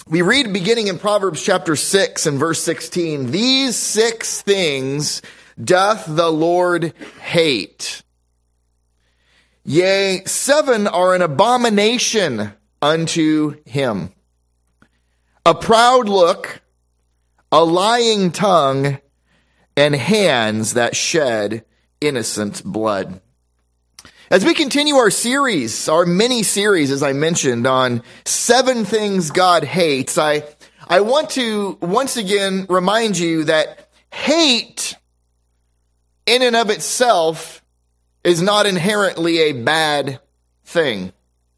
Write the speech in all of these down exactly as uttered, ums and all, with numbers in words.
We read beginning in Proverbs chapter six and verse sixteen, "These six things doth the Lord hate. Yea, seven are an abomination unto him. A proud look, a lying tongue, and hands that shed innocent blood." As we continue our series, our mini series, as I mentioned, on seven things God hates, I, I want to once again remind you that hate in and of itself is not inherently a bad thing.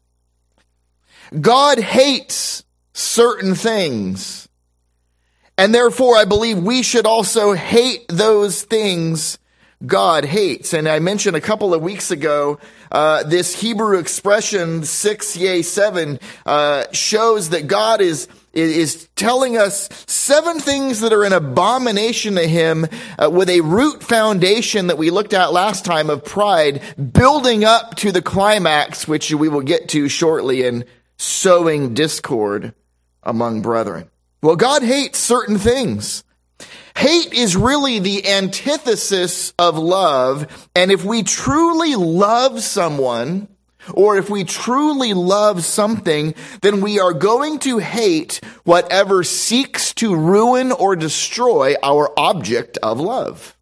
God hates certain things, and therefore I believe we should also hate those things God hates. And I mentioned a couple of weeks ago, uh, this Hebrew expression, six, yea, seven, uh, shows that God is, is telling us seven things that are an abomination to him, uh, with a root foundation that we looked at last time of pride, building up to the climax, which we will get to shortly, in sowing discord among brethren. Well, God hates certain things. Hate is really the antithesis of love, and if we truly love someone, or if we truly love something, then we are going to hate whatever seeks to ruin or destroy our object of love.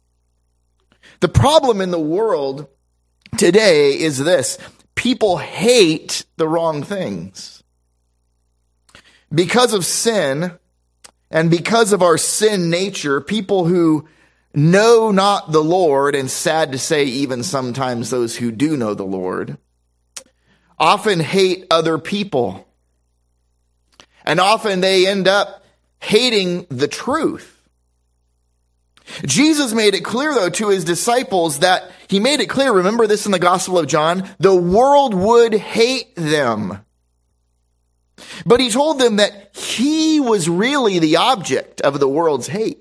The problem in the world today is this: people hate the wrong things. Because of sin, and because of our sin nature, people who know not the Lord, and sad to say even sometimes those who do know the Lord, often hate other people. And often they end up hating the truth. Jesus made it clear, though, to his disciples that he made it clear, remember this in the Gospel of John, the world would hate them. But he told them that he was really the object of the world's hate.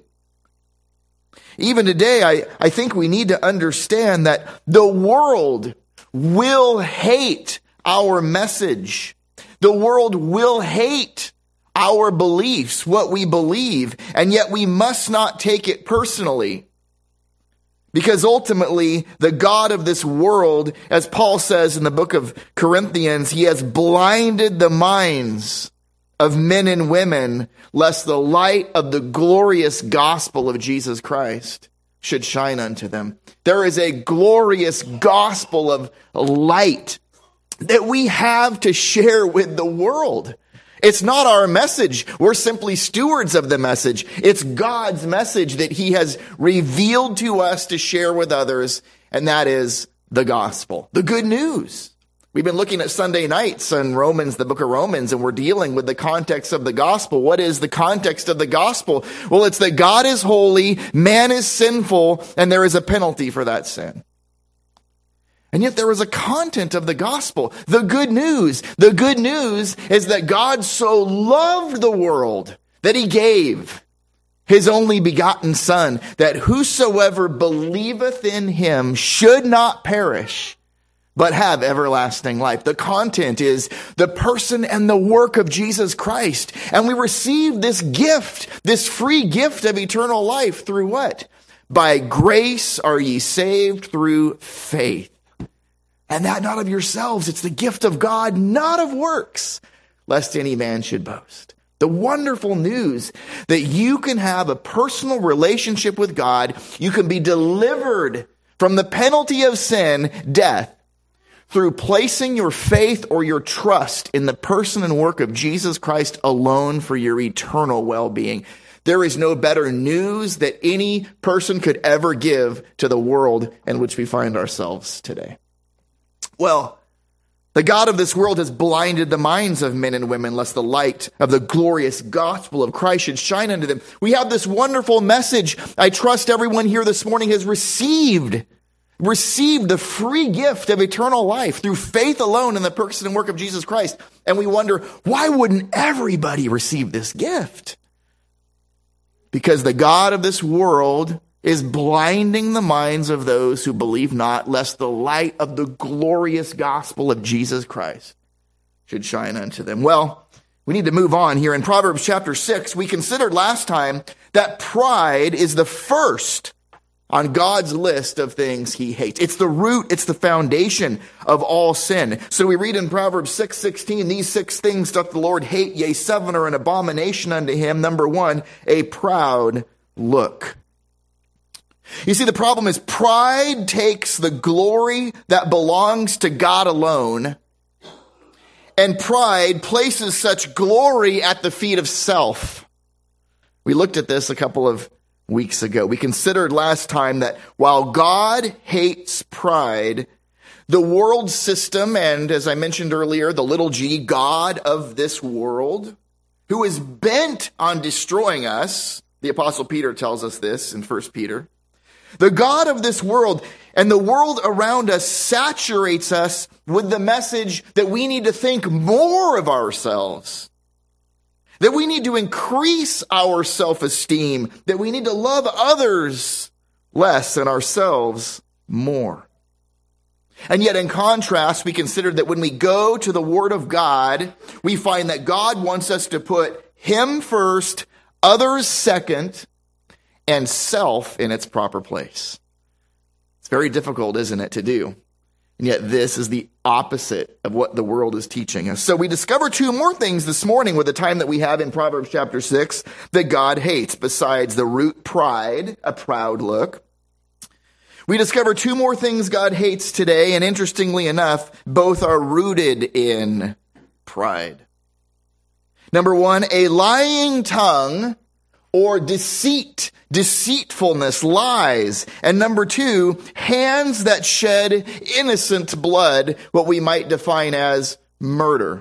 Even today, I, I think we need to understand that the world will hate our message. The world will hate our beliefs, what we believe, and yet we must not take it personally. Because ultimately, the God of this world, as Paul says in the book of Corinthians, he has blinded the minds of men and women, lest the light of the glorious gospel of Jesus Christ should shine unto them. There is a glorious gospel of light that we have to share with the world. It's not our message. We're simply stewards of the message. It's God's message that he has revealed to us to share with others, and that is the gospel, the good news. We've been looking at Sunday nights in Romans, the book of Romans, and we're dealing with the context of the gospel. What is the context of the gospel? Well, it's that God is holy, man is sinful, and there is a penalty for that sin. And yet there is a content of the gospel, the good news. The good news is that God so loved the world that he gave his only begotten Son, that whosoever believeth in him should not perish, but have everlasting life. The content is the person and the work of Jesus Christ. And we receive this gift, this free gift of eternal life through what? By grace are ye saved through faith. And that not of yourselves, it's the gift of God, not of works, lest any man should boast. The wonderful news that you can have a personal relationship with God, you can be delivered from the penalty of sin, death, through placing your faith or your trust in the person and work of Jesus Christ alone for your eternal well-being. There is no better news that any person could ever give to the world in which we find ourselves today. Well, the God of this world has blinded the minds of men and women, lest the light of the glorious gospel of Christ should shine unto them. We have this wonderful message. I trust everyone here this morning has received, received the free gift of eternal life through faith alone in the person and work of Jesus Christ. And we wonder, why wouldn't everybody receive this gift? Because the God of this world is blinding the minds of those who believe not, lest the light of the glorious gospel of Jesus Christ should shine unto them. Well, We need to move on here. In Proverbs chapter six, we considered last time that pride is the first on God's list of things he hates. It's the root, it's the foundation of all sin. So we read in Proverbs six sixteen, these six things doth the Lord hate, yea, seven are an abomination unto him. Number one, a proud look. You see, the problem is pride takes the glory that belongs to God alone, and pride places such glory at the feet of self. We looked at this a couple of weeks ago. We considered last time that while God hates pride, the world system, and as I mentioned earlier, the little g, God of this world, who is bent on destroying us, the Apostle Peter tells us this in First Peter, the God of this world and the world around us saturates us with the message that we need to think more of ourselves, that we need to increase our self-esteem, that we need to love others less and ourselves more. And yet in contrast, we considered that when we go to the Word of God, we find that God wants us to put Him first, others second, and self in its proper place. It's very difficult, isn't it, to do? And yet this is the opposite of what the world is teaching us. So we discover two more things this morning with the time that we have in Proverbs chapter six that God hates, besides the root pride, a proud look. We discover two more things God hates today, and interestingly enough, both are rooted in pride. Number one, a lying tongue or deceit, deceitfulness, lies. And number two, hands that shed innocent blood, what we might define as murder.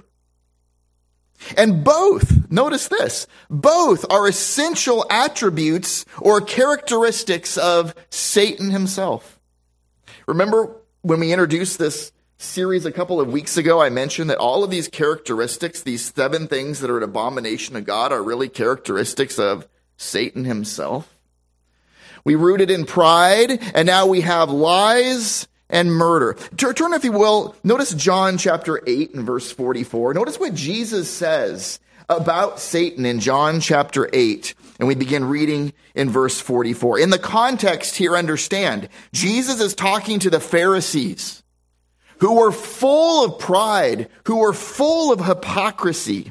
And both, notice this, both are essential attributes or characteristics of Satan himself. Remember when we introduced this series a couple of weeks ago, I mentioned that all of these characteristics, these seven things that are an abomination of God, are really characteristics of Satan himself. We rooted in pride, and now we have lies and murder. Turn, if you will, notice John chapter eight and verse forty-four. Notice what Jesus says about Satan in John chapter eight. And we begin reading in verse forty-four. In the context here, understand, Jesus is talking to the Pharisees who were full of pride, who were full of hypocrisy.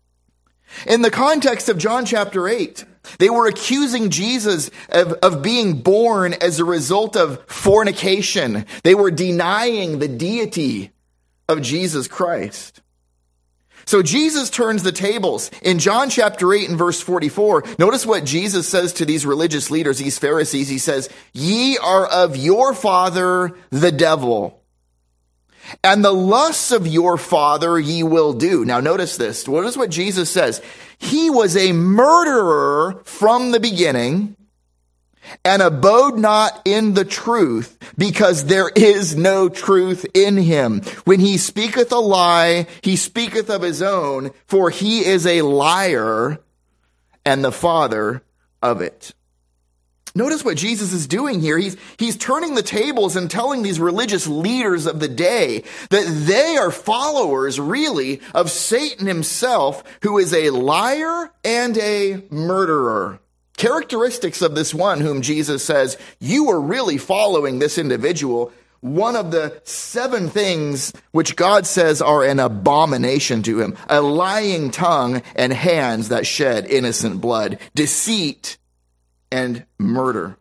In the context of John chapter eight, they were accusing Jesus of, of being born as a result of fornication. They were denying the deity of Jesus Christ. So Jesus turns the tables. In John chapter eight and verse forty-four, notice what Jesus says to these religious leaders, these Pharisees. He says, "Ye are of your father, the devil, and the lusts of your father ye will do." Now notice this. What is what Jesus says? He was a murderer from the beginning and abode not in the truth, because there is no truth in him. When he speaketh a lie, he speaketh of his own, for he is a liar and the father of it. Notice what Jesus is doing here. He's, he's turning the tables and telling these religious leaders of the day that they are followers, really, of Satan himself, who is a liar and a murderer. Characteristics of this one whom Jesus says, you are really following this individual. One of the seven things which God says are an abomination to him: a lying tongue and hands that shed innocent blood, deceit, and murder.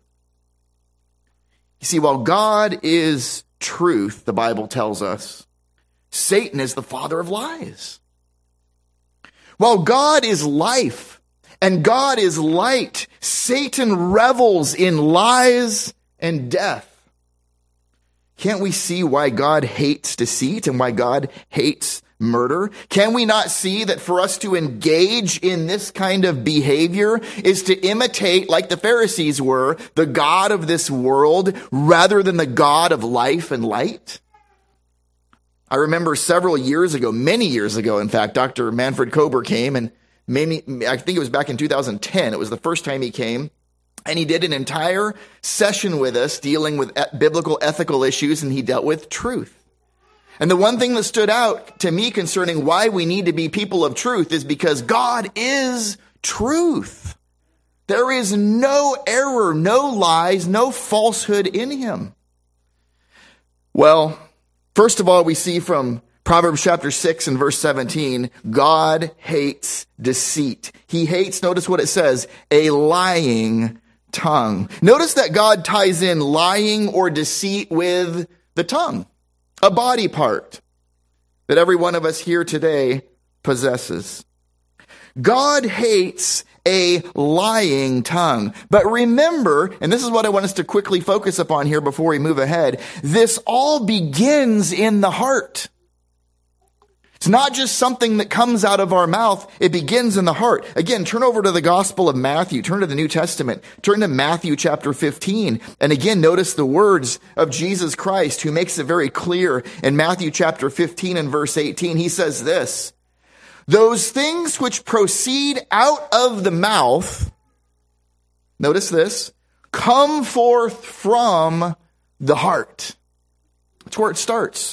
You see, while God is truth, the Bible tells us, Satan is the father of lies. While God is life and God is light, Satan revels in lies and death. Can't we see why God hates deceit and why God hates murder? Can we not see that for us to engage in this kind of behavior is to imitate, like the Pharisees were, the God of this world rather than the God of life and light? I remember several years ago, many years ago, in fact, Doctor Manfred Kober came, and maybe, I think it was back in two thousand ten. It was the first time he came. And he did an entire session with us dealing with biblical ethical issues, and he dealt with truth. And the one thing that stood out to me concerning why we need to be people of truth is because God is truth. There is no error, no lies, no falsehood in him. Well, first of all, we see from Proverbs chapter six and verse seventeen, God hates deceit. He hates, notice what it says, a lying tongue. Notice that God ties in lying or deceit with the tongue, a body part that every one of us here today possesses. God hates a lying tongue. But remember, and this is what I want us to quickly focus upon here before we move ahead, this all begins in the heart. It's not just something that comes out of our mouth. It begins in the heart. Again, turn over to the Gospel of Matthew. Turn to the New Testament. Turn to Matthew chapter fifteen. And again, notice the words of Jesus Christ, who makes it very clear in Matthew chapter fifteen and verse eighteen. He says this, those things which proceed out of the mouth, notice this, come forth from the heart. That's where it starts.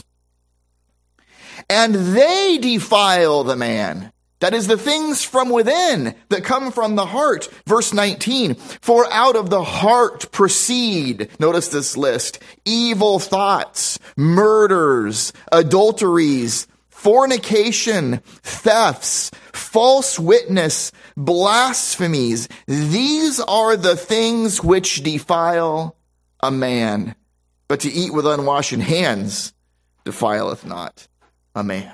And they defile the man. That is the things from within that come from the heart. Verse nineteen, for out of the heart proceed, notice this list, evil thoughts, murders, adulteries, fornication, thefts, false witness, blasphemies. These are the things which defile a man. But to eat with unwashed hands defileth not a man.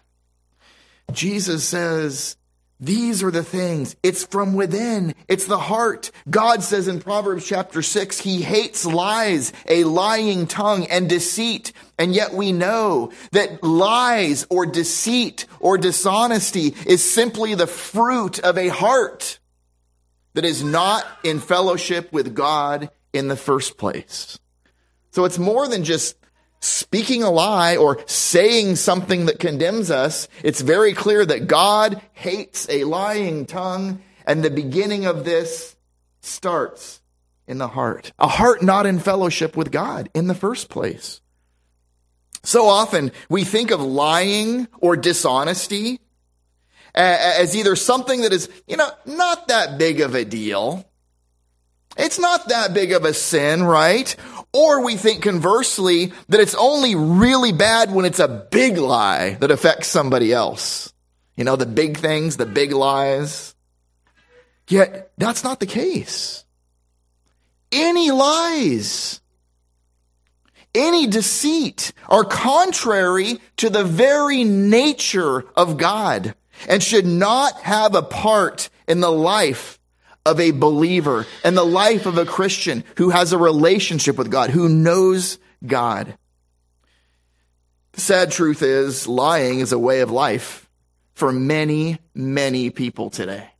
Jesus says, these are the things. It's from within. It's the heart. God says in Proverbs chapter six, he hates lies, a lying tongue, and deceit. And yet we know that lies or deceit or dishonesty is simply the fruit of a heart that is not in fellowship with God in the first place. So it's more than just speaking a lie or saying something that condemns us. It's very clear that God hates a lying tongue, and the beginning of this starts in the heart. A heart not in fellowship with God in the first place. So often we think of lying or dishonesty as either something that is, you know, not that big of a deal. It's not that big of a sin, right? Or we think conversely that it's only really bad when it's a big lie that affects somebody else. You know, the big things, the big lies. Yet that's not the case. Any lies, any deceit are contrary to the very nature of God and should not have a part in the life of a believer and the life of a Christian who has a relationship with God, who knows God. The sad truth is, lying is a way of life for many, many people today.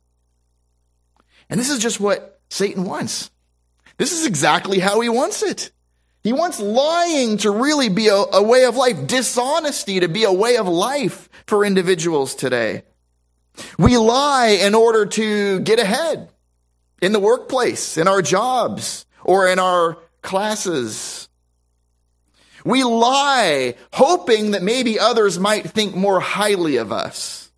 And this is just what Satan wants. This is exactly how he wants it. He wants lying to really be a, a way of life, dishonesty to be a way of life for individuals today. We lie in order to get ahead in the workplace, in our jobs, or in our classes. We lie hoping that maybe others might think more highly of us.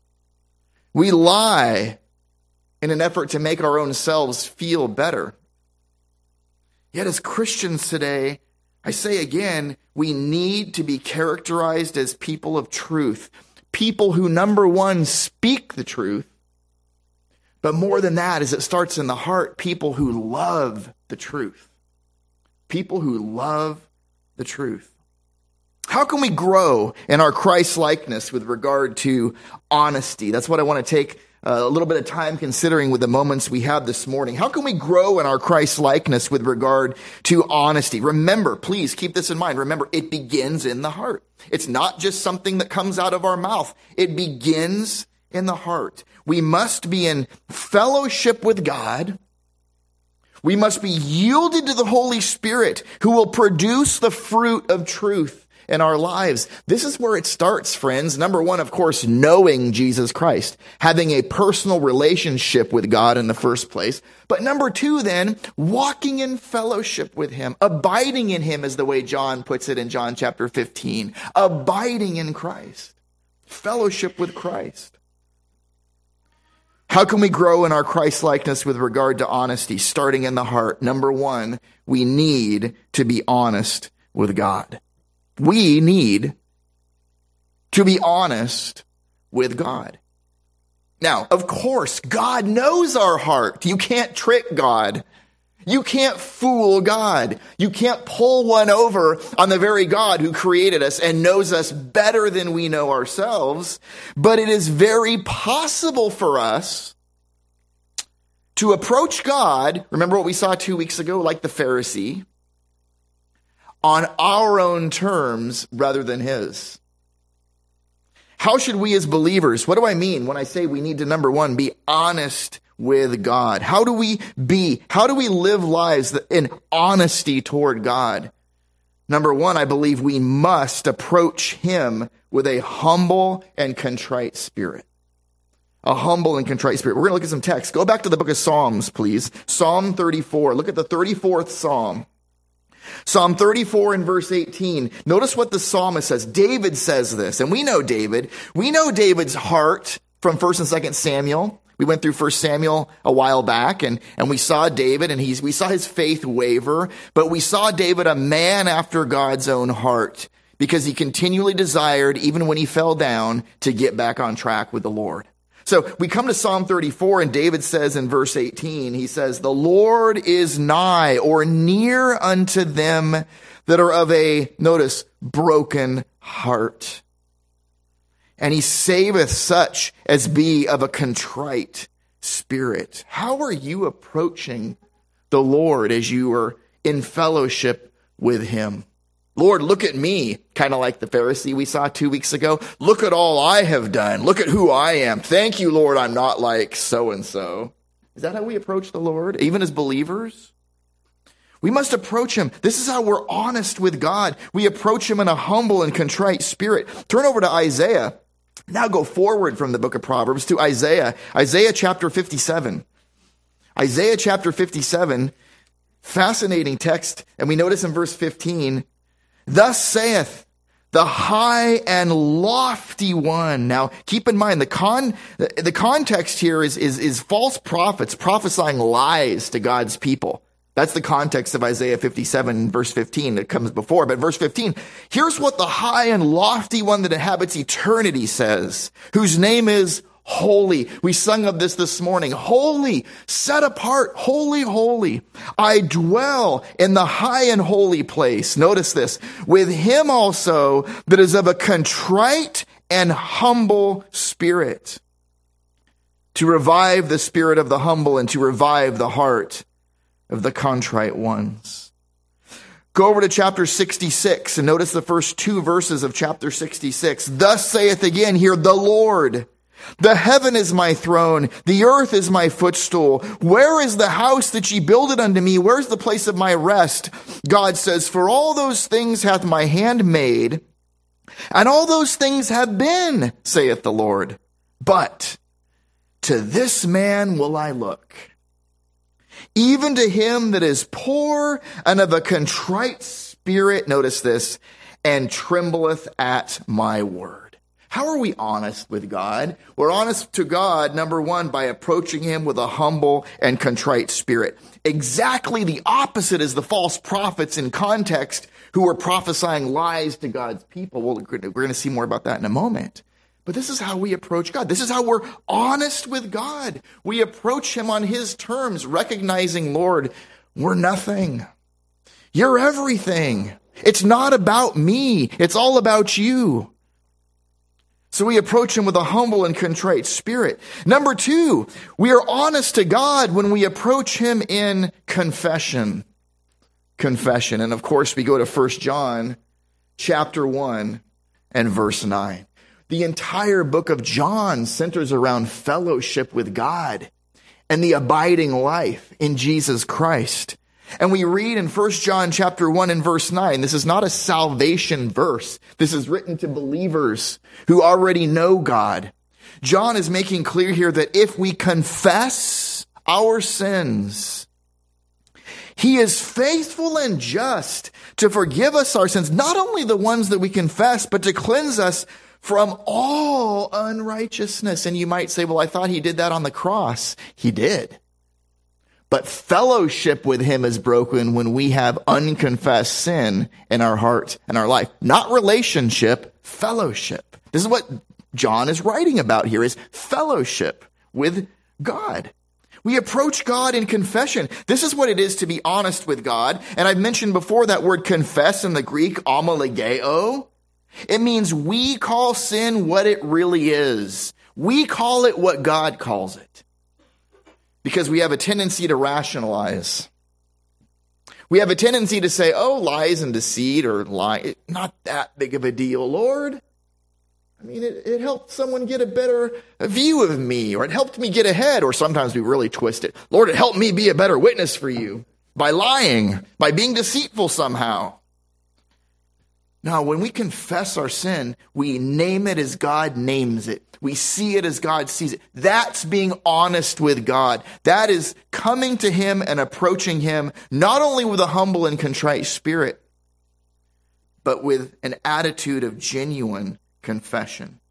We lie in an effort to make our own selves feel better. Yet as Christians today, I say again, we need to be characterized as people of truth. People who, number one, speak the truth. But more than that, as it starts in the heart, people who love the truth. People who love the truth. How can we grow in our Christ-likeness with regard to honesty? That's what I want to take a little bit of time considering with the moments we have this morning. How can we grow in our Christ-likeness with regard to honesty? Remember, please keep this in mind. Remember, it begins in the heart. It's not just something that comes out of our mouth. It begins in the heart. We must be in fellowship with God. We must be yielded to the Holy Spirit, who will produce the fruit of truth in our lives. This is where it starts, friends. Number one, of course, knowing Jesus Christ, having a personal relationship with God in the first place. But number two, then, walking in fellowship with him, abiding in him is the way John puts it in John chapter fifteen, abiding in Christ, fellowship with Christ. How can we grow in our Christ-likeness with regard to honesty? Starting in the heart. Number one, we need to be honest with God. We need to be honest with God. Now, of course, God knows our heart. You can't trick God. You can't fool God. You can't pull one over on the very God who created us and knows us better than we know ourselves. But it is very possible for us to approach God, remember what we saw two weeks ago, like the Pharisee, on our own terms rather than his. How should we as believers, what do I mean when I say we need to, number one, be honest with God? How do we be, how do we live lives in honesty toward God? Number one, I believe we must approach him with a humble and contrite spirit. A humble and contrite spirit. We're going to look at some text. Go back to the book of Psalms, please. Psalm thirty-four. Look at the thirty-fourth Psalm. Psalm thirty-four and verse eighteen. Notice what the psalmist says. David says this, and we know David. We know David's heart from First and Second Samuel. We went through First Samuel a while back, and, and we saw David, and he's, we saw his faith waver, but we saw David a man after God's own heart, because he continually desired, even when he fell down, to get back on track with the Lord. So we come to Psalm thirty-four, and David says in verse eighteen, he says, "The Lord is nigh," or near unto them that are of a, notice, broken heart. "And he saveth such as be of a contrite spirit." How are you approaching the Lord as you are in fellowship with him? Lord, look at me, kind of like the Pharisee we saw two weeks ago. Look at all I have done. Look at who I am. Thank you, Lord, I'm not like so-and-so. Is that how we approach the Lord, even as believers? We must approach him. This is how we're honest with God. We approach him in a humble and contrite spirit. Turn over to Isaiah. Now go forward from the book of Proverbs to Isaiah. Isaiah chapter fifty-seven. Isaiah chapter fifty-seven, fascinating text. And we notice in verse fifteen, "Thus saith the high and lofty one." Now, keep in mind, the con, the context here is, is, is false prophets prophesying lies to God's people. That's the context of Isaiah fifty-seven, verse fifteen that comes before. But verse fifteen, here's what the high and lofty one that inhabits eternity says, whose name is Holy. We sung of this this morning. Holy, set apart, holy, holy. I dwell in the high and holy place. Notice this. With him also that is of a contrite and humble spirit, to revive the spirit of the humble and to revive the heart of the contrite ones. Go over to chapter sixty-six and notice the first two verses of chapter sixty-six. "Thus saith again here the Lord, the heaven is my throne, the earth is my footstool. Where is the house that ye builded unto me? Where's the place of my rest?" God says, "For all those things hath my hand made, and all those things have been, saith the Lord. But to this man will I look, even to him that is poor and of a contrite spirit," notice this, "and trembleth at my word." How are we honest with God? We're honest to God, number one, by approaching him with a humble and contrite spirit. Exactly the opposite is the false prophets in context who were prophesying lies to God's people. Well, we're going to see more about that in a moment. But this is how we approach God. This is how we're honest with God. We approach him on his terms, recognizing, Lord, we're nothing. You're everything. It's not about me. It's all about you. So we approach him with a humble and contrite spirit. Number two, we are honest to God when we approach him in confession. Confession. And of course, we go to First John chapter one and verse nine. The entire book of John centers around fellowship with God and the abiding life in Jesus Christ. And we read in First John chapter one and verse nine, this is not a salvation verse. This is written to believers who already know God. John is making clear here that if we confess our sins, he is faithful and just to forgive us our sins, not only the ones that we confess, but to cleanse us from all unrighteousness. And you might say, well, I thought he did that on the cross. He did. But fellowship with him is broken when we have unconfessed sin in our heart and our life. Not relationship, fellowship. This is what John is writing about here, is fellowship with God. We approach God in confession. This is what it is to be honest with God. And I've mentioned before that word confess in the Greek, homologeo. It means we call sin what it really is. We call it what God calls it. Because we have a tendency to rationalize. We have a tendency to say, oh, lies and deceit or lie, not that big of a deal, Lord. I mean, it, it helped someone get a better view of me, or it helped me get ahead, or sometimes we really twist it. Lord, it helped me be a better witness for you by lying, by being deceitful somehow. Now, when we confess our sin, we name it as God names it. We see it as God sees it. That's being honest with God. That is coming to him and approaching him, not only with a humble and contrite spirit, but with an attitude of genuine confession.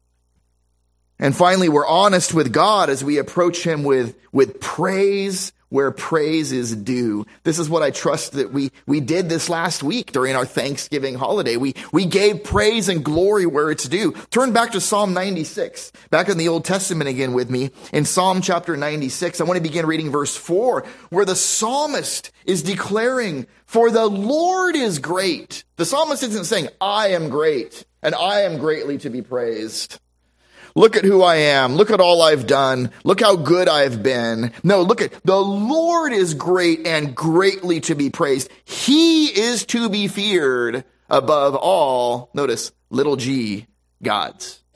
And finally, we're honest with God as we approach him with, with praise where praise is due. This is what I trust that we, we did this last week during our Thanksgiving holiday. We, we gave praise and glory where it's due. Turn back to Psalm ninety-six, back in the Old Testament again with me. In Psalm chapter ninety-six, I want to begin reading verse four, where the psalmist is declaring, for the Lord is great. The psalmist isn't saying, I am great, and I am greatly to be praised. Look at who I am. Look at all I've done. Look how good I've been. No, look at the Lord is great and greatly to be praised. He is to be feared above all, notice, little g gods.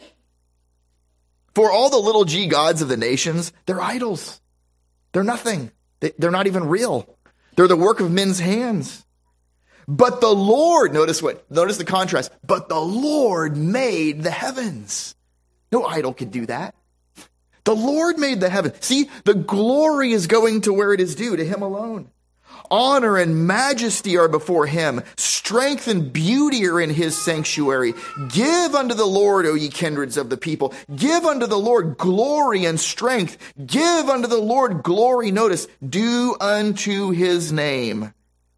For all the little g gods of the nations, they're idols. They're nothing. They, they're not even real. They're the work of men's hands. But the Lord, notice what, notice the contrast. But the Lord made the heavens. No idol could do that. The Lord made the heaven. See, the glory is going to where it is due, to him alone. Honor and majesty are before him. Strength and beauty are in his sanctuary. Give unto the Lord, O ye kindreds of the people. Give unto the Lord glory and strength. Give unto the Lord glory, notice, due unto his name.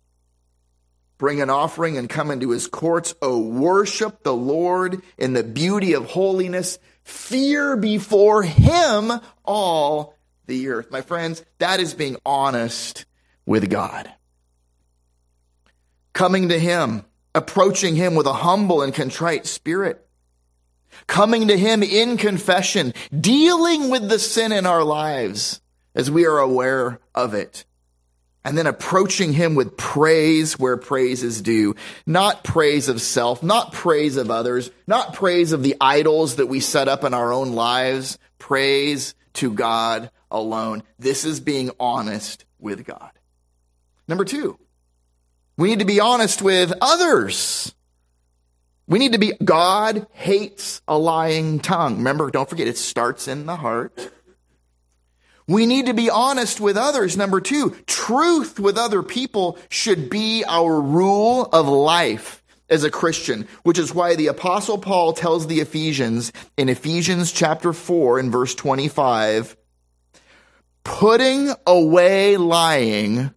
Bring an offering and come into his courts. O worship the Lord in the beauty of holiness. Fear before him all the earth. My friends, that is being honest with God. Coming to him, approaching him with a humble and contrite spirit. Coming to him in confession, dealing with the sin in our lives as we are aware of it. And then approaching him with praise where praise is due. Not praise of self, not praise of others, not praise of the idols that we set up in our own lives. Praise to God alone. This is being honest with God. Number two, we need to be honest with others. We need to be, God hates a lying tongue. Remember, don't forget, it starts in the heart. We need to be honest with others. Number two, truth with other people should be our rule of life as a Christian, which is why the Apostle Paul tells the Ephesians in Ephesians chapter four and verse twenty-five, putting away lying,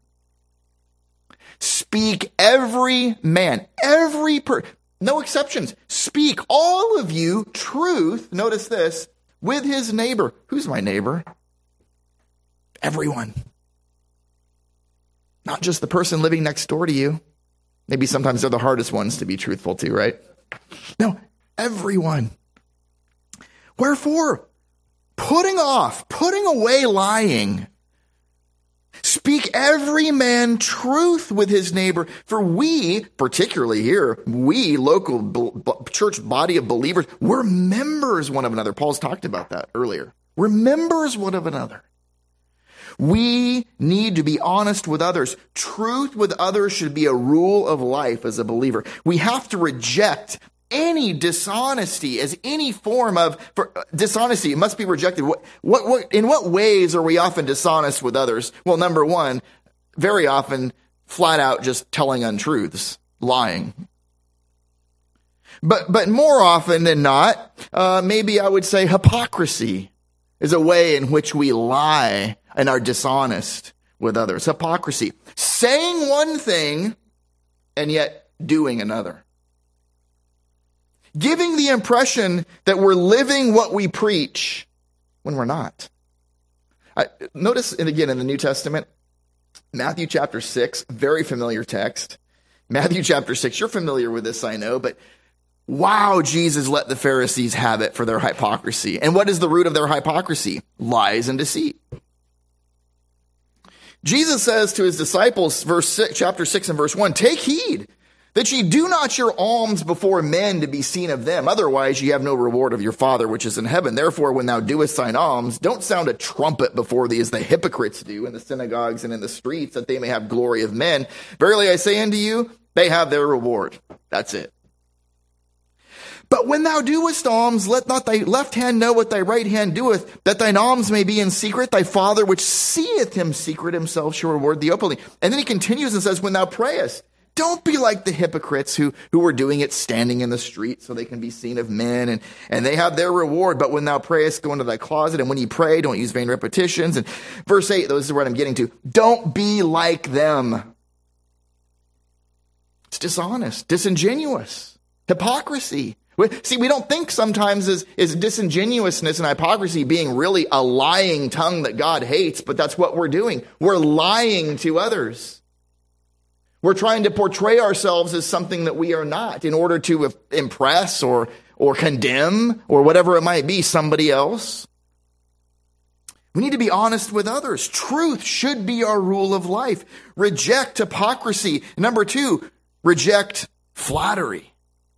speak every man, every person, no exceptions, speak all of you truth, notice this, with his neighbor. Who's my neighbor? Everyone. Not just the person living next door to you. Maybe sometimes they're the hardest ones to be truthful to, right? No, everyone. Wherefore, putting off, putting away lying, speak every man truth with his neighbor. For we, particularly here, we, local b- church body of believers, we're members one of another. Paul's talked about that earlier. We're members one of another. We need to be honest with others. Truth with others should be a rule of life as a believer. We have to reject any dishonesty as any form of for, uh, dishonesty. It must be rejected. What, what, what, in what ways are we often dishonest with others? Well, number one, very often, flat out just telling untruths, lying. But, but more often than not, uh, maybe I would say hypocrisy is a way in which we lie and are dishonest with others. Hypocrisy. Saying one thing and yet doing another. Giving the impression that we're living what we preach when we're not. I, notice, and again, in the New Testament, Matthew chapter six, very familiar text. Matthew chapter six, you're familiar with this, I know, but wow, Jesus let the Pharisees have it for their hypocrisy. And what is the root of their hypocrisy? Lies and deceit. Jesus says to his disciples, verse six, chapter six and verse one, take heed that ye do not your alms before men to be seen of them. Otherwise ye have no reward of your Father which is in heaven. Therefore, when thou doest thine alms, don't sound a trumpet before thee as the hypocrites do in the synagogues and in the streets, that they may have glory of men. Verily I say unto you, they have their reward. That's it. But when thou doest alms, let not thy left hand know what thy right hand doeth, that thine alms may be in secret. Thy Father which seeth him secret himself shall reward thee openly. And then he continues and says, when thou prayest, don't be like the hypocrites who, who are doing it standing in the street so they can be seen of men, and, and they have their reward. But when thou prayest, go into thy closet, and when you pray, don't use vain repetitions. And verse eight, this is what I'm getting to. Don't be like them. It's dishonest, disingenuous, hypocrisy. See, we don't think sometimes is, is disingenuousness and hypocrisy being really a lying tongue that God hates, but that's what we're doing. We're lying to others. We're trying to portray ourselves as something that we are not in order to impress or, or condemn or whatever it might be somebody else. We need to be honest with others. Truth should be our rule of life. Reject hypocrisy. Number two, reject flattery.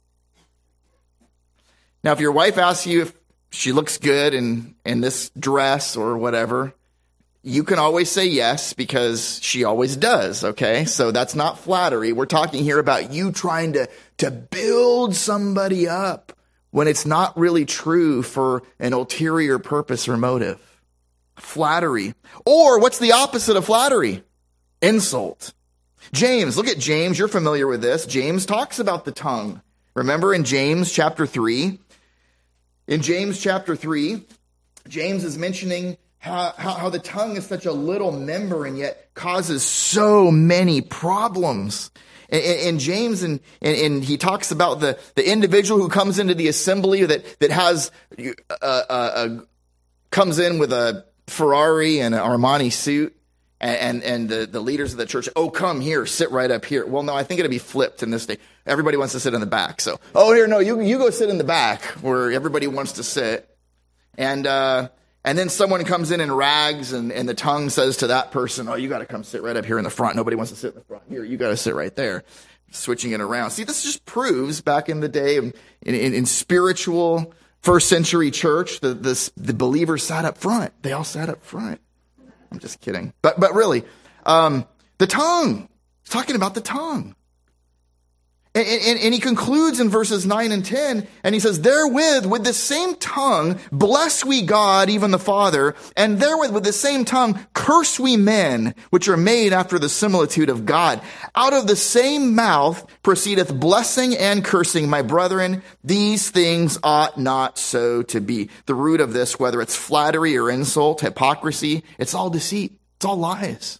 Now, if your wife asks you if she looks good in, in this dress or whatever, you can always say yes because she always does, okay? So that's not flattery. We're talking here about you trying to, to build somebody up when it's not really true for an ulterior purpose or motive. Flattery. Or what's the opposite of flattery? Insult. James, look at James. You're familiar with this. James talks about the tongue. Remember in James chapter three? In James chapter three, James is mentioning How, how, how the tongue is such a little member and yet causes so many problems. And, and, and James, and, and, and he talks about the, the individual who comes into the assembly that, that has, uh, uh, uh, comes in with a Ferrari and an Armani suit, and, and, and the, the leaders of the church, oh, come here, sit right up here. Well, no, I think it'll be flipped in this day. Everybody wants to sit in the back. So, oh, here, no, you, you go sit in the back where everybody wants to sit. And, uh, And then someone comes in in rags, and, and the tongue says to that person, oh, you got to come sit right up here in the front. Nobody wants to sit in the front. Here, you got to sit right there. Switching it around. See, this just proves back in the day in, in, in spiritual first century church, the, the, the believers sat up front. They all sat up front. I'm just kidding. But, but really, um, the tongue. It's talking about the tongue. And, and, and he concludes in verses nine and ten, and he says, therewith, with the same tongue, bless we God, even the Father, and therewith, with the same tongue, curse we men, which are made after the similitude of God. Out of the same mouth proceedeth blessing and cursing. My brethren, these things ought not so to be. The root of this, whether it's flattery or insult, hypocrisy, it's all deceit. It's all lies.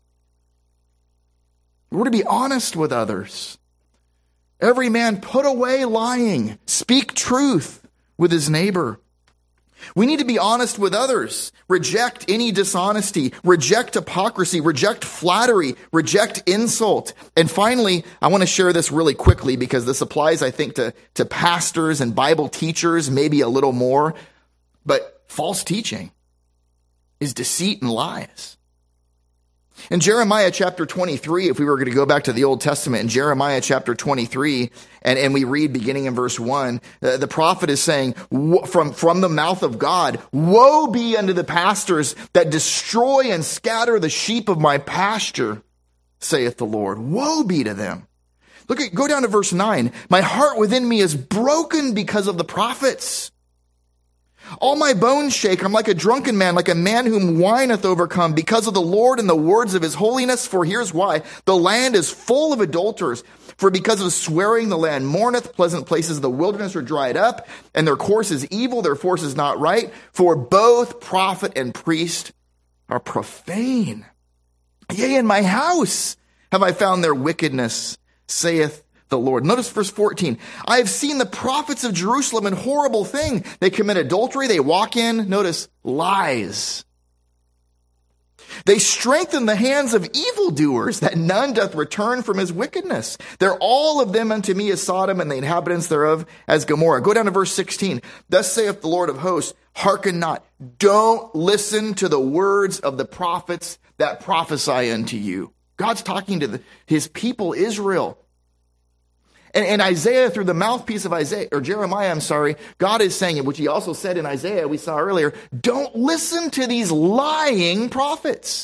We're to be honest with others. Every man put away lying. Speak truth with his neighbor. We need to be honest with others. Reject any dishonesty. Reject hypocrisy. Reject flattery. Reject insult. And finally, I want to share this really quickly because this applies, I think, to, to pastors and Bible teachers, maybe a little more. But false teaching is deceit and lies. In Jeremiah chapter twenty-three, if we were going to go back to the Old Testament, in Jeremiah chapter twenty-three, and, and we read beginning in verse one, uh, the prophet is saying from, from the mouth of God, woe be unto the pastors that destroy and scatter the sheep of my pasture, saith the Lord. Woe be to them. Look at, go down to verse nine. My heart within me is broken because of the prophets. All my bones shake. I'm like a drunken man, like a man whom wine hath overcome, because of the Lord and the words of his holiness. For here's why. The land is full of adulterers. For because of swearing the land mourneth, pleasant places of the wilderness are dried up, and their course is evil, their force is not right. For both prophet and priest are profane. Yea, in my house have I found their wickedness, saith the Lord. Notice verse fourteen. I have seen the prophets of Jerusalem in horrible thing. They commit adultery. They walk in, notice, lies. They strengthen the hands of evildoers, that none doth return from his wickedness. They're all of them unto me as Sodom, and the inhabitants thereof as Gomorrah. Go down to verse sixteen. Thus saith the Lord of hosts, hearken not. Don't listen to the words of the prophets that prophesy unto you. God's talking to the, his people, Israel. And, and Isaiah, through the mouthpiece of Isaiah, or Jeremiah, I'm sorry, God is saying, which he also said in Isaiah, we saw earlier, don't listen to these lying prophets.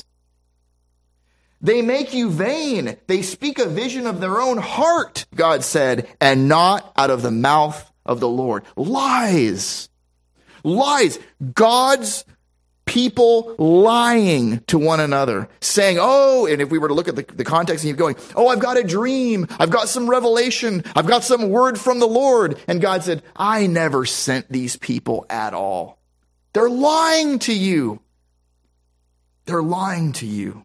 They make you vain. They speak a vision of their own heart, God said, and not out of the mouth of the Lord. Lies. Lies. God's people lying to one another, saying, oh, and if we were to look at the, the context and you're going, oh, I've got a dream, I've got some revelation, I've got some word from the Lord. And God said, I never sent these people at all. They're lying to you. They're lying to you.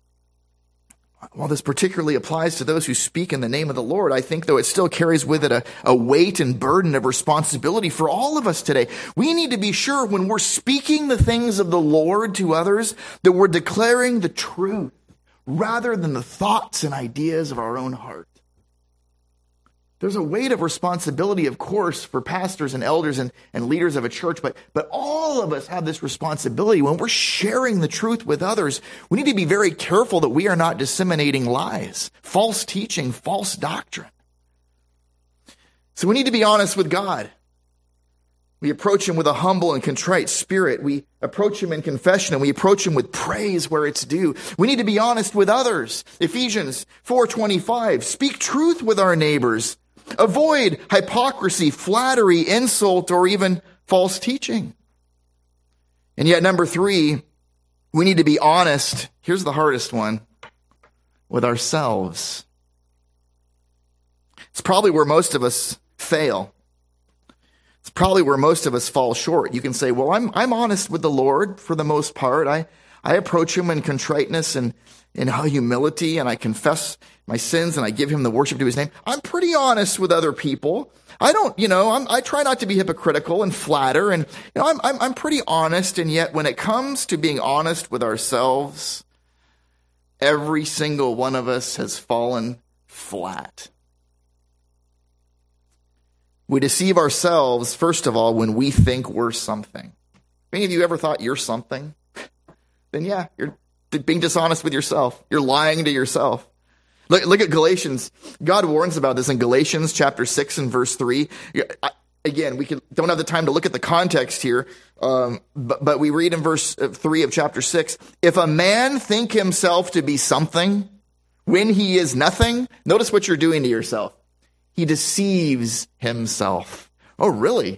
While this particularly applies to those who speak in the name of the Lord, I think, though, it still carries with it a, a weight and burden of responsibility for all of us today. We need to be sure when we're speaking the things of the Lord to others that we're declaring the truth rather than the thoughts and ideas of our own heart. There's a weight of responsibility, of course, for pastors and elders and, and leaders of a church, but, but all of us have this responsibility. When we're sharing the truth with others, we need to be very careful that we are not disseminating lies, false teaching, false doctrine. So we need to be honest with God. We approach him with a humble and contrite spirit. We approach him in confession, and we approach him with praise where it's due. We need to be honest with others. Ephesians four twenty-five, speak truth with our neighbors. Avoid hypocrisy, flattery, insult, or even false teaching. And yet, number three, we need to be honest. Here's the hardest one, with ourselves. It's probably where most of us fail. It's probably where most of us fall short. You can say, well, I'm I'm honest with the Lord for the most part. I, I approach him in contriteness and in humility, and I confess my sins, and I give him the worship to his name. I'm pretty honest with other people. I don't, you know, I'm, I try not to be hypocritical and flatter, and you know, I'm, I'm I'm pretty honest. And yet, when it comes to being honest with ourselves, every single one of us has fallen flat. We deceive ourselves, first of all, when we think we're something. Any of you ever thought you're something? Then yeah, you're being dishonest with yourself. You're lying to yourself. Look, look at Galatians. God warns about this in Galatians chapter six and verse three. Again, we can, don't have the time to look at the context here, um, but, but we read in verse three of chapter six, if a man think himself to be something when he is nothing, notice what you're doing to yourself. He deceives himself. Oh, really?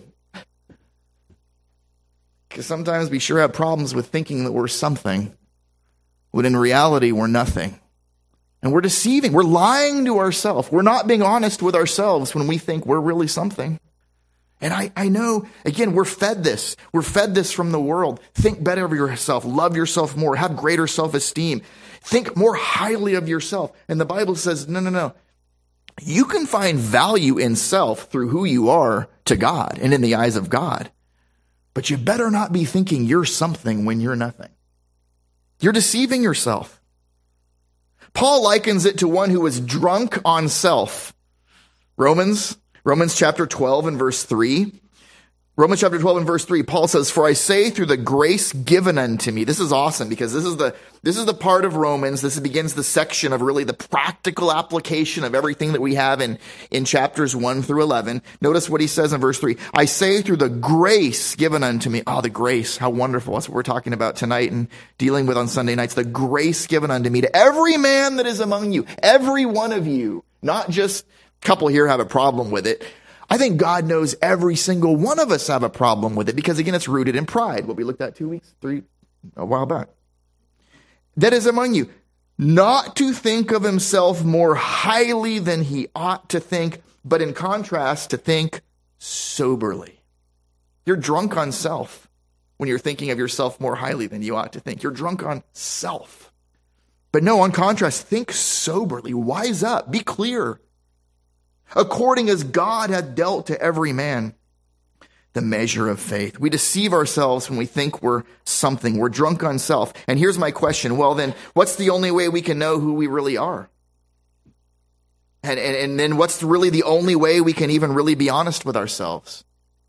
Because sometimes we sure have problems with thinking that we're something, when in reality we're nothing. And we're deceiving. We're lying to ourselves. We're not being honest with ourselves when we think we're really something. And I, I know, again, we're fed this. We're fed this from the world. Think better of yourself. Love yourself more. Have greater self-esteem. Think more highly of yourself. And the Bible says, no, no, no. You can find value in self through who you are to God and in the eyes of God. But you better not be thinking you're something when you're nothing. You're deceiving yourself. Paul likens it to one who is drunk on self. Romans, Romans chapter twelve and verse three. Romans chapter twelve and verse three, Paul says, for I say through the grace given unto me. This is awesome because this is the, this is the part of Romans. This begins the section of really the practical application of everything that we have in, in chapters one through eleven. Notice what he says in verse three. I say through the grace given unto me. Oh, the grace. How wonderful. That's what we're talking about tonight and dealing with on Sunday nights. The grace given unto me to every man that is among you. Every one of you. Not just a couple here have a problem with it. I think God knows every single one of us have a problem with it because, again, it's rooted in pride. What we looked at two weeks, three, a while back. That is among you, not to think of himself more highly than he ought to think, but in contrast, to think soberly. You're drunk on self when you're thinking of yourself more highly than you ought to think. You're drunk on self. But no, on contrast, think soberly, wise up, be clear. According as God hath dealt to every man the measure of faith. We deceive ourselves when we think we're something. We're drunk on self. And here's my question. Well, then, what's the only way we can know who we really are? And, and, and then what's really the only way we can even really be honest with ourselves?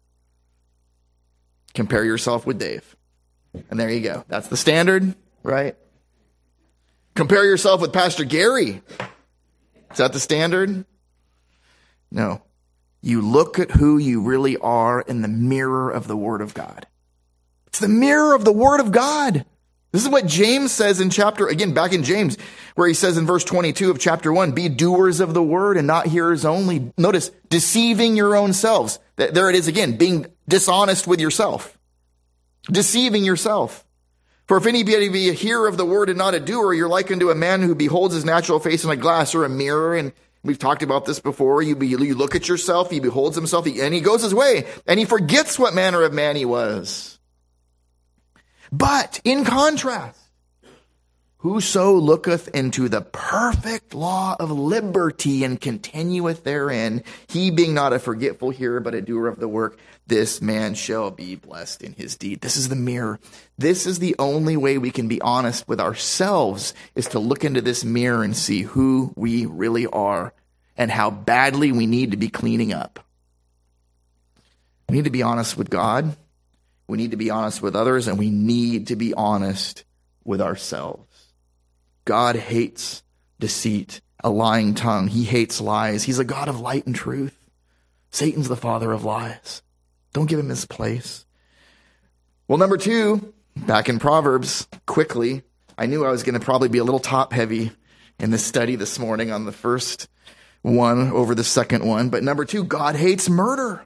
Compare yourself with Dave. And there you go. That's the standard, right? Compare yourself with Pastor Gary. Is that the standard? No. You look at who you really are in the mirror of the Word of God. It's the mirror of the Word of God. This is what James says in chapter, again, back in James, where he says in verse twenty-two of chapter one, be doers of the word and not hearers only. Notice, deceiving your own selves. There it is again, being dishonest with yourself. Deceiving yourself. For if anybody be a hearer of the word and not a doer, you're like unto a man who beholds his natural face in a glass or a mirror. And we've talked about this before. You, be, you look at yourself, he beholds himself, and he goes his way, and he forgets what manner of man he was. But in contrast, whoso looketh into the perfect law of liberty and continueth therein, he being not a forgetful hearer, but a doer of the work, this man shall be blessed in his deed. This is the mirror. This is the only way we can be honest with ourselves, is to look into this mirror and see who we really are and how badly we need to be cleaning up. We need to be honest with God. We need to be honest with others, and we need to be honest with ourselves. God hates deceit, a lying tongue. He hates lies. He's a God of light and truth. Satan's the father of lies. Don't give him his place. Well, number two, back in Proverbs, quickly, I knew I was going to probably be a little top heavy in this study this morning on the first one over the second one. But number two, God hates murder.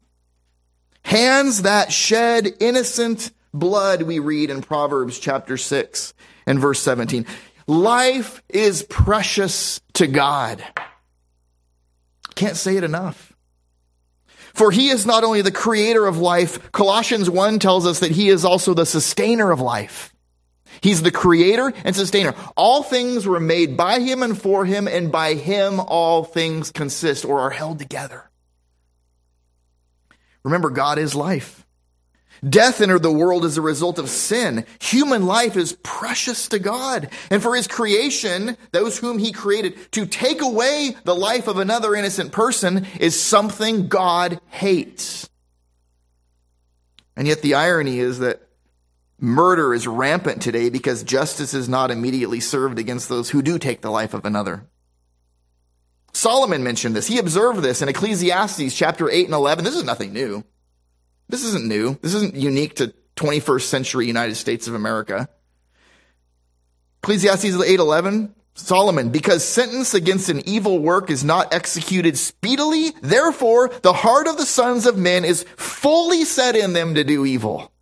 Hands that shed innocent blood, we read in Proverbs chapter six and verse seventeen. Life is precious to God. Can't say it enough. For he is not only the creator of life, Colossians one tells us that he is also the sustainer of life. He's the creator and sustainer. All things were made by him and for him, and by him all things consist or are held together. Remember, God is life. Death entered the world as a result of sin. Human life is precious to God. And for his creation, those whom he created, to take away the life of another innocent person is something God hates. And yet the irony is that murder is rampant today because justice is not immediately served against those who do take the life of another. Solomon mentioned this. He observed this in Ecclesiastes chapter eight and eleven. This is nothing new. This isn't new. This isn't unique to twenty-first century United States of America. Ecclesiastes eight eleven, Solomon, because sentence against an evil work is not executed speedily, therefore the heart of the sons of men is fully set in them to do evil.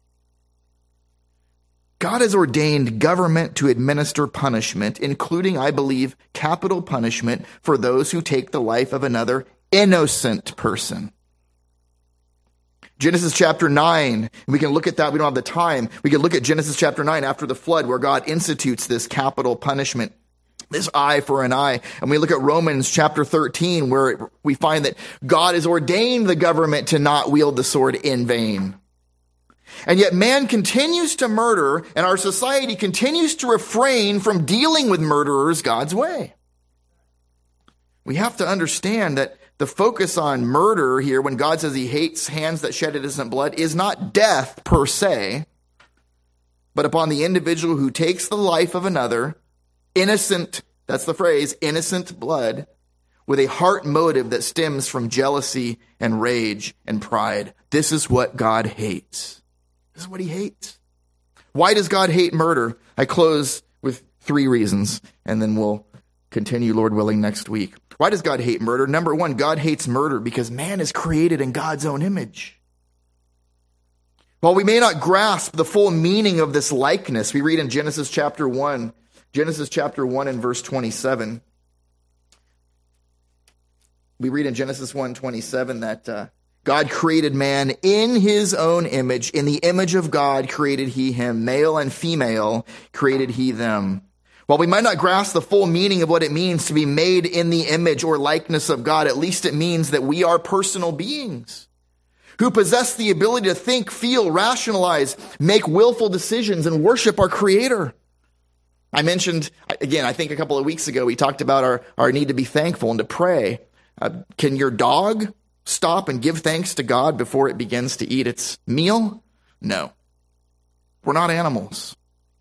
God has ordained government to administer punishment, including, I believe, capital punishment for those who take the life of another innocent person. Genesis chapter nine, we can look at that. We don't have the time. We can look at Genesis chapter nine after the flood, where God institutes this capital punishment, this eye for an eye. And we look at Romans chapter thirteen, where we find that God has ordained the government to not wield the sword in vain. And yet man continues to murder, and our society continues to refrain from dealing with murderers God's way. We have to understand that the focus on murder here, when God says he hates hands that shed innocent blood, is not death per se, but upon the individual who takes the life of another, innocent, that's the phrase, innocent blood, with a heart motive that stems from jealousy and rage and pride. This is what God hates. This is what he hates. Why does God hate murder? I close with three reasons, and then we'll continue, Lord willing, next week. Why does God hate murder? Number one, God hates murder because man is created in God's own image. While we may not grasp the full meaning of this likeness, we read in Genesis chapter one, Genesis chapter one and verse twenty-seven. We read in Genesis one twenty-seven that uh, God created man in his own image. In the image of God created he him. Male and female created he them. While we might not grasp the full meaning of what it means to be made in the image or likeness of God, at least it means that we are personal beings who possess the ability to think, feel, rationalize, make willful decisions, and worship our Creator. I mentioned, again, I think a couple of weeks ago, we talked about our, our need to be thankful and to pray. Uh, can your dog stop and give thanks to God before it begins to eat its meal? No. We're not animals.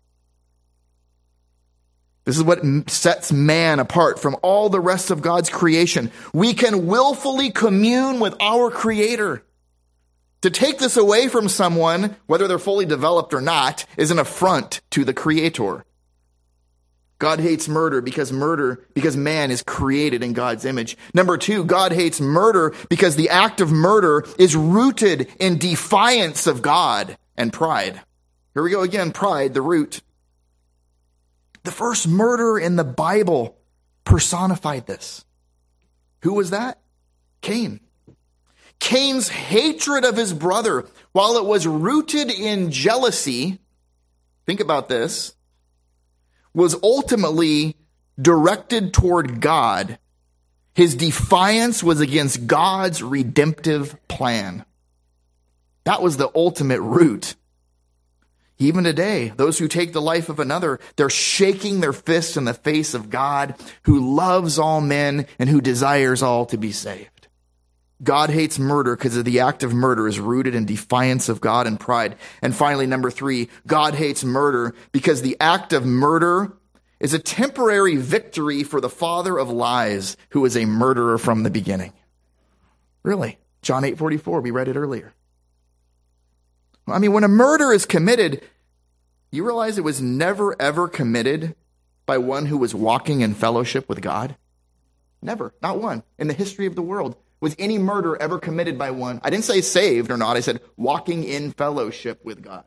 This is what sets man apart from all the rest of God's creation. We can willfully commune with our Creator. To take this away from someone, whether they're fully developed or not, is an affront to the Creator. God hates murder because murder, because man is created in God's image. Number two, God hates murder because the act of murder is rooted in defiance of God and pride. Here we go again, pride, the root. The first murderer in the Bible personified this. Who was that? Cain. Cain's hatred of his brother, while it was rooted in jealousy, think about this, was ultimately directed toward God. His defiance was against God's redemptive plan. That was the ultimate root. Even today, those who take the life of another, they're shaking their fists in the face of God, who loves all men and who desires all to be saved. God hates murder because of the act of murder is rooted in defiance of God and pride. And finally, number three, God hates murder because the act of murder is a temporary victory for the father of lies, who is a murderer from the beginning. Really? John eight forty-four, we read it earlier. I mean, when a murder is committed, you realize it was never, ever committed by one who was walking in fellowship with God? Never. Not one. In the history of the world, was any murder ever committed by one? I didn't say saved or not. I said walking in fellowship with God.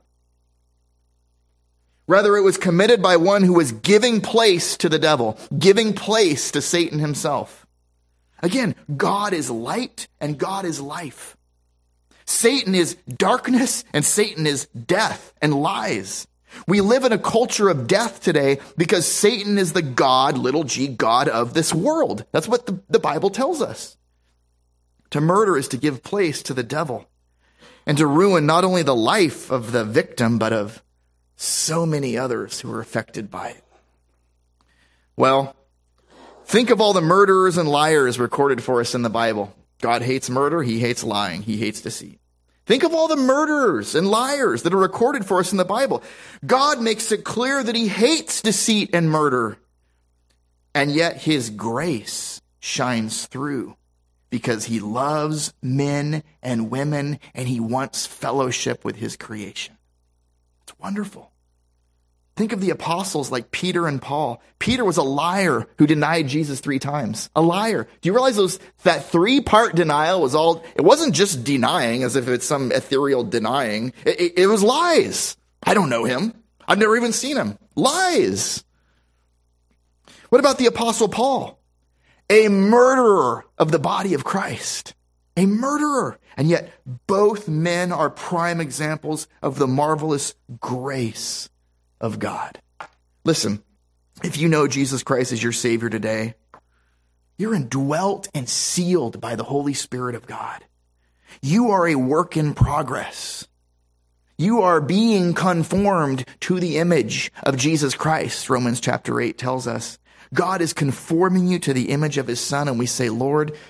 Rather, it was committed by one who was giving place to the devil, giving place to Satan himself. Again, God is light and God is life. Satan is darkness and Satan is death and lies. We live in a culture of death today because Satan is the God, little g, God of this world. That's what the, the Bible tells us. To murder is to give place to the devil and to ruin not only the life of the victim, but of so many others who are affected by it. Well, think of all the murderers and liars recorded for us in the Bible. God hates murder. He hates lying. He hates deceit. Think of all the murderers and liars that are recorded for us in the Bible. God makes it clear that he hates deceit and murder. And yet his grace shines through because he loves men and women and he wants fellowship with his creation. It's wonderful. Think of the apostles like Peter and Paul. Peter was a liar who denied Jesus three times. A liar. Do you realize those, that three-part denial was all, it wasn't just denying as if it's some ethereal denying. It, it, it was lies. I don't know him. I've never even seen him. Lies. What about the apostle Paul? A murderer of the body of Christ. A murderer. And yet both men are prime examples of the marvelous grace of God. Listen, if you know Jesus Christ as your Savior today, you're indwelt and sealed by the Holy Spirit of God. You are a work in progress. You are being conformed to the image of Jesus Christ, Romans chapter eight tells us. God is conforming you to the image of his Son, and we say, Lord,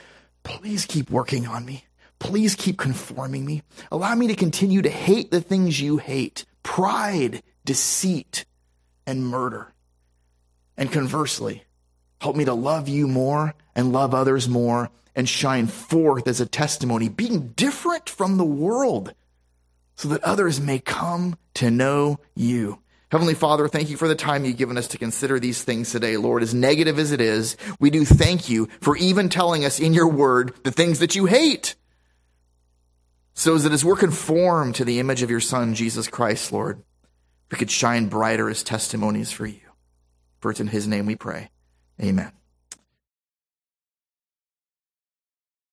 please keep working on me. Please keep conforming me. Allow me to continue to hate the things you hate: pride, deceit, and murder. And conversely, help me to love you more and love others more and shine forth as a testimony, being different from the world, so that others may come to know you. Heavenly Father, thank you for the time you've given us to consider these things today. Lord, as negative as it is, we do thank you for even telling us in your word the things that you hate, so that as we're conformed to the image of your Son, Jesus Christ, Lord, we could shine brighter as testimonies for you. For it's in his name we pray. Amen.